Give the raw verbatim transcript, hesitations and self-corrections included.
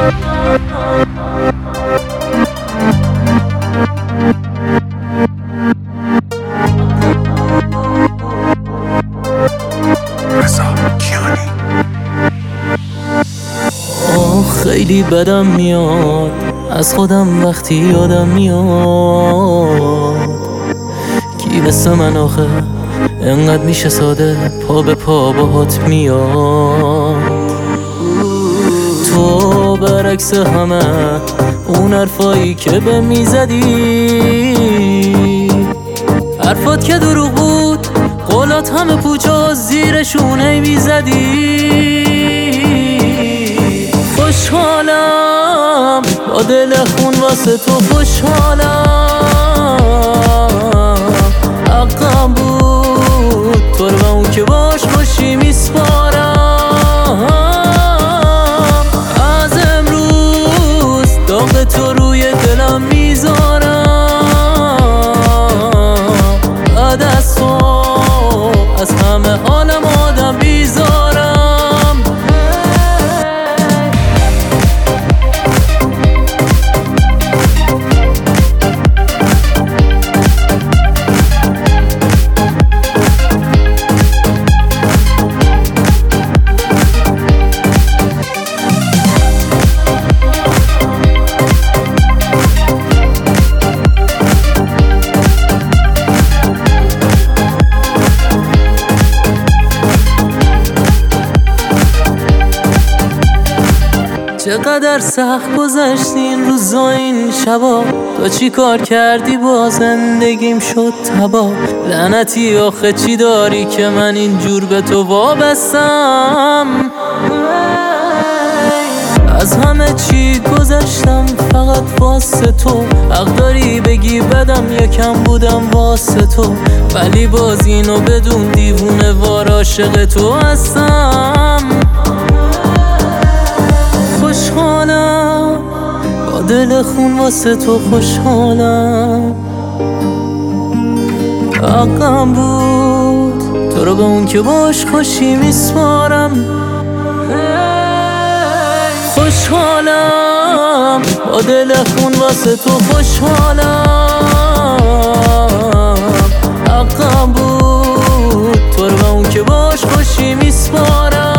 خیلی بدم میاد از خودم وقتی یادم میاد کی مثل من آخه انقدر میشه ساده پا به پا باهات میاد. تو برعکس همه اون حرفایی که به میزدی، حرفات که دروغ بود قولات همه پوچا زیرشونه میزدی. خوشحالم با دل خون واسه تو خوشحالم، حقم بود تو رو به اون که باش خوشی میسپارم. از امروز داغ تو روی دلم میذارم، بعد از تو از همه عالم آدم بیزارم. چقدر سخت گذشت این روزا این شبا، تو چی کار کردی با زندگیم شد تبا. لعنتی آخه چی داری که من اینجور به تو وابستم. از همه چی گذشتم فقط واسه تو، حق داری بگی بدم یکم بودم واسه تو، ولی باز اینو بدون دیوونه وار عاشق تو هستم. خوشحالم با دل خون واسه تو خوشحالم، حقم بود تو رو به اون که باش خوشی میسپارم. خوشحالم با دل خون واسه تو خوشحالم، حقم بود تو رو به اون که باش خوشی میسپارم.